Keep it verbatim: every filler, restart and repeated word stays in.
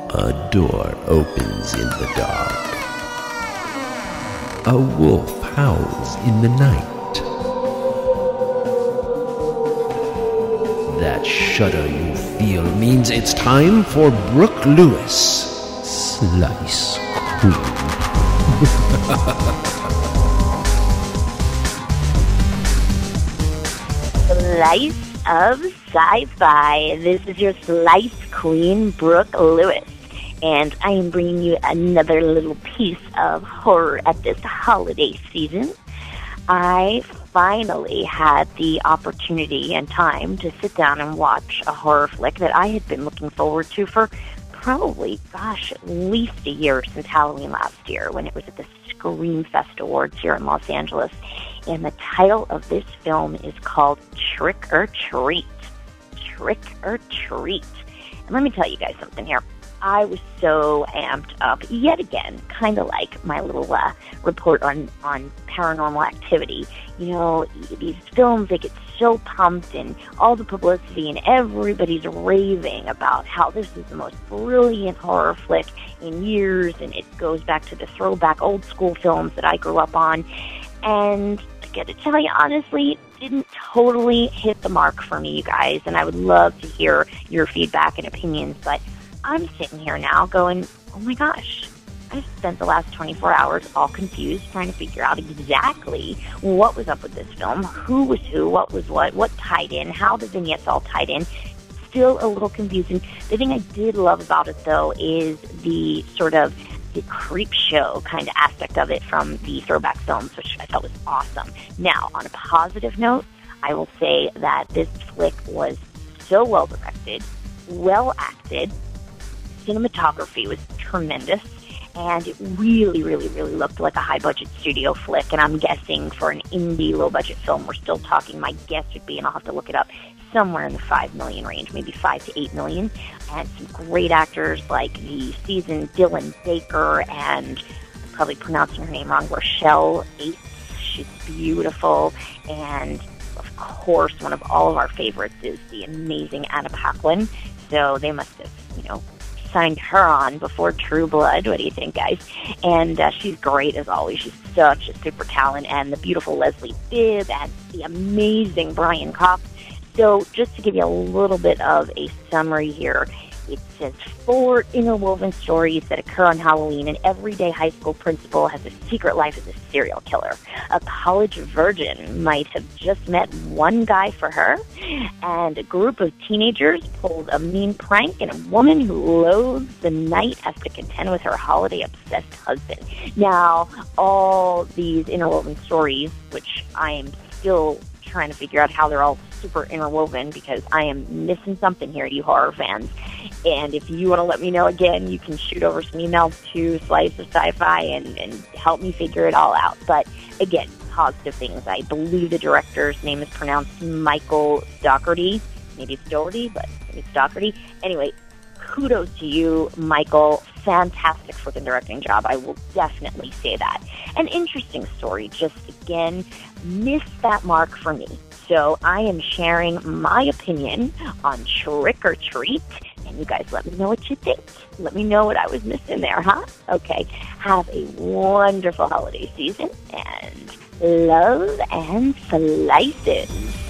A door opens in the dark. A wolf howls in the night. That shudder you feel means it's time for Brooke Lewis, Slice Queen. Slice of Sci-Fi. This is your Slice Queen, Brooke Lewis. And I am bringing you another little piece of horror at this holiday season. I finally had the opportunity and time to sit down and watch a horror flick that I had been looking forward to for probably, gosh, at least a year since Halloween last year when it was at the Scream Fest Awards here in Los Angeles. And the title of this film is called Trick or Treat. Trick or Treat. And let me tell you guys something here. I was so amped up, yet again, kind of like my little uh, report on, on Paranormal Activity. You know, these films, they get so pumped and all the publicity and everybody's raving about how this is the most brilliant horror flick in years, and it goes back to the throwback old school films that I grew up on. And I got to tell you, honestly, it didn't totally hit the mark for me, you guys, and I would love to hear your feedback and opinions, but I'm sitting here now going, oh my gosh, I've spent the last twenty-four hours all confused trying to figure out exactly what was up with this film, who was who, what was what, what tied in, how the vignettes all tied in. Still a little confusing. The thing I did love about it, though, is the sort of the creep show kind of aspect of it from the throwback films, which I thought was awesome. Now, on a positive note, I will say that this flick was so well directed, well acted. Cinematography was tremendous, and it really, really, really looked like a high-budget studio flick, and I'm guessing for an indie, low-budget film, we're still talking, my guess would be, and I'll have to look it up, somewhere in the five million range, maybe five to eight million, and some great actors like the seasoned Dylan Baker, and I'm probably pronouncing her name wrong, Rochelle Ace. She's beautiful, and of course, one of all of our favorites is the amazing Anna Paquin, so they must have, you know, signed her on before True Blood. What do you think, guys? And uh, she's great as always. She's such a super talent. And the beautiful Leslie Bibb and the amazing Brian Cox. So just to give you a little bit of a summary here, it says four interwoven stories that occur on Halloween. An everyday high school principal has a secret life as a serial killer. A college virgin might have just met one guy for her. And a group of teenagers pulled a mean prank, and a woman who loathes the night has to contend with her holiday-obsessed husband. Now, all these interwoven stories, which I am still trying to figure out how they're all super interwoven because I am missing something here, you horror fans. And if you want to let me know again, you can shoot over some emails to Slice of Sci-Fi and, and help me figure it all out. But again, positive things. I believe the director's name is pronounced Michael Dougherty. Maybe it's Dougherty, but maybe it's Dougherty. Anyway, kudos to you, Michael. Fantastic freaking directing job. I will definitely say that. An interesting story. Just, again, missed that mark for me. So I am sharing my opinion on Trick or Treat. And you guys let me know what you think. Let me know what I was missing there, huh? Okay. Have a wonderful holiday season. And love and slices.